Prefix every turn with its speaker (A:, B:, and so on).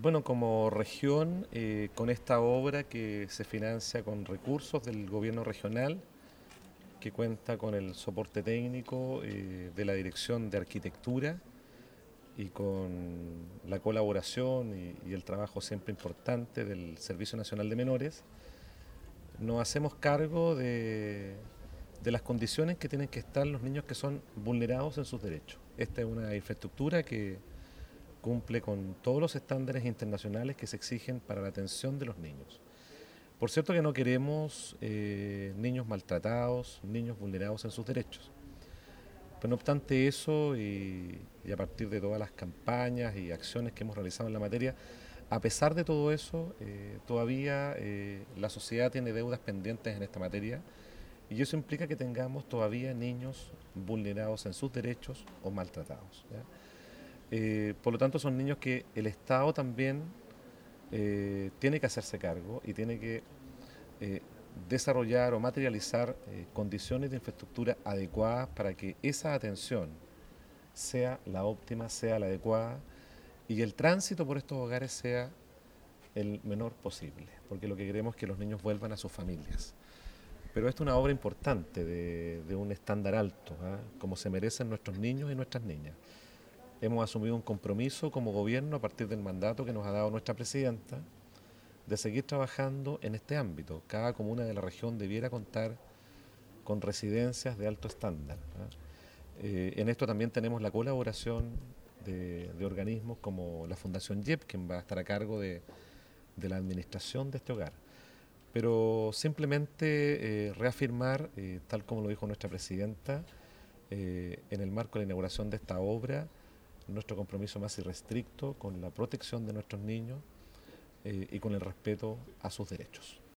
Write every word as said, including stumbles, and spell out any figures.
A: Bueno, como región, eh, con esta obra que se financia con recursos del gobierno regional, que cuenta con el soporte técnico eh, de la Dirección de Arquitectura y con la colaboración y, y el trabajo siempre importante del Servicio Nacional de Menores, nos hacemos cargo de, de las condiciones que tienen que estar los niños que son vulnerados en sus derechos. Esta es una infraestructura que cumple con todos los estándares internacionales que se exigen para la atención de los niños. Por cierto que no queremos eh, niños maltratados, niños vulnerados en sus derechos. Pero no obstante eso, y, y a partir de todas las campañas y acciones que hemos realizado en la materia, a pesar de todo eso, eh, todavía eh, la sociedad tiene deudas pendientes en esta materia y eso implica que tengamos todavía niños vulnerados en sus derechos o maltratados, ¿ya? Eh, por lo tanto, son niños que el Estado también eh, tiene que hacerse cargo y tiene que eh, desarrollar o materializar eh, condiciones de infraestructura adecuadas para que esa atención sea la óptima, sea la adecuada y el tránsito por estos hogares sea el menor posible, porque lo que queremos es que los niños vuelvan a sus familias. Pero esto es una obra importante de, de un estándar alto, ¿eh? Como se merecen nuestros niños y nuestras niñas. Hemos asumido un compromiso como gobierno a partir del mandato que nos ha dado nuestra presidenta de seguir trabajando en este ámbito. Cada comuna de la región debiera contar con residencias de alto estándar, ¿eh? Eh, en esto también tenemos la colaboración de, de organismos como la Fundación Y E P, quien va a estar a cargo de, de la administración de este hogar. Pero simplemente eh, reafirmar, eh, tal como lo dijo nuestra presidenta, eh, en el marco de la inauguración de esta obra, nuestro compromiso más irrestricto con la protección de nuestros niños eh, y con el respeto a sus derechos.